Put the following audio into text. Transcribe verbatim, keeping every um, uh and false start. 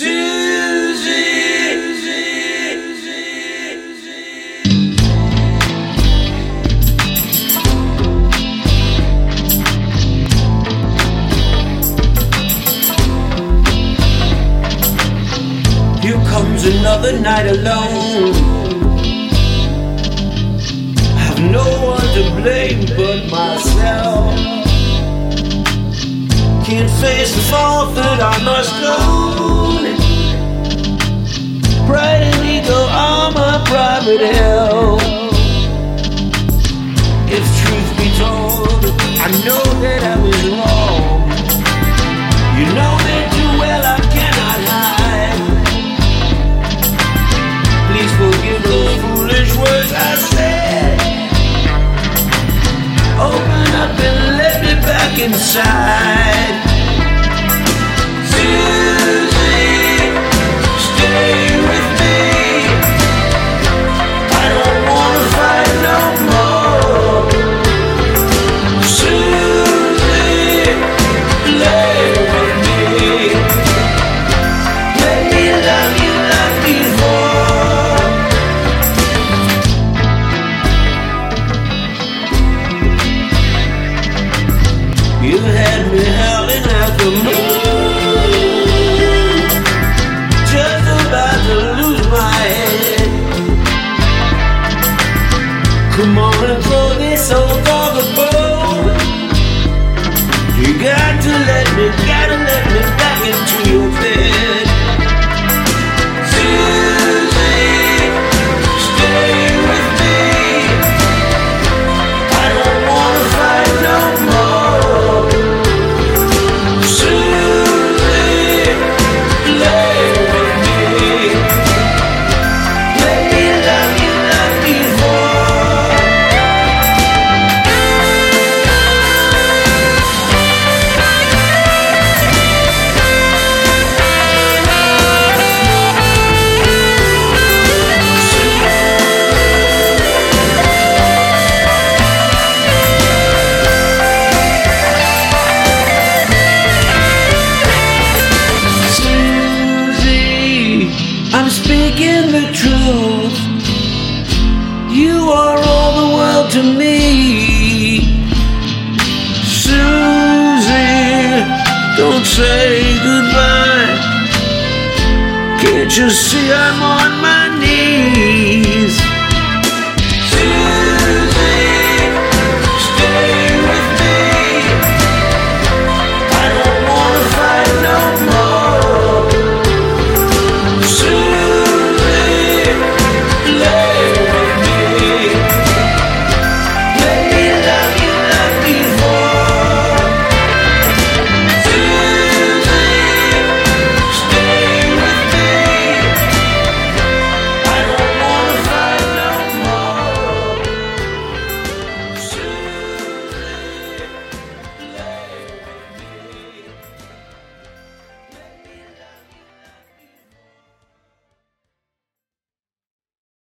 Here comes another night alone. Have no one to blame but myself. Can't face the fault that I must own. Pride and ego are my private hell. If truth be told, I know that I was wrong. You know me too well, I cannot hide. Please forgive those foolish words I said. Open up and let me back inside. Susie, stay with me. I don't wanna fight no more. Susie, play with me. Let me love you like before. You had me howling at the moon, just about to lose my head. Come on and throw this old dog a bone. You got to let me, gotta let me back into your bed. Susie, stay with me. I don't wanna fight no more. Susie, play with me. Let me love you like before. Susie, I'm speaking the truth. You are all the world to me. Susie, don't say goodbye. Can't you see I'm on my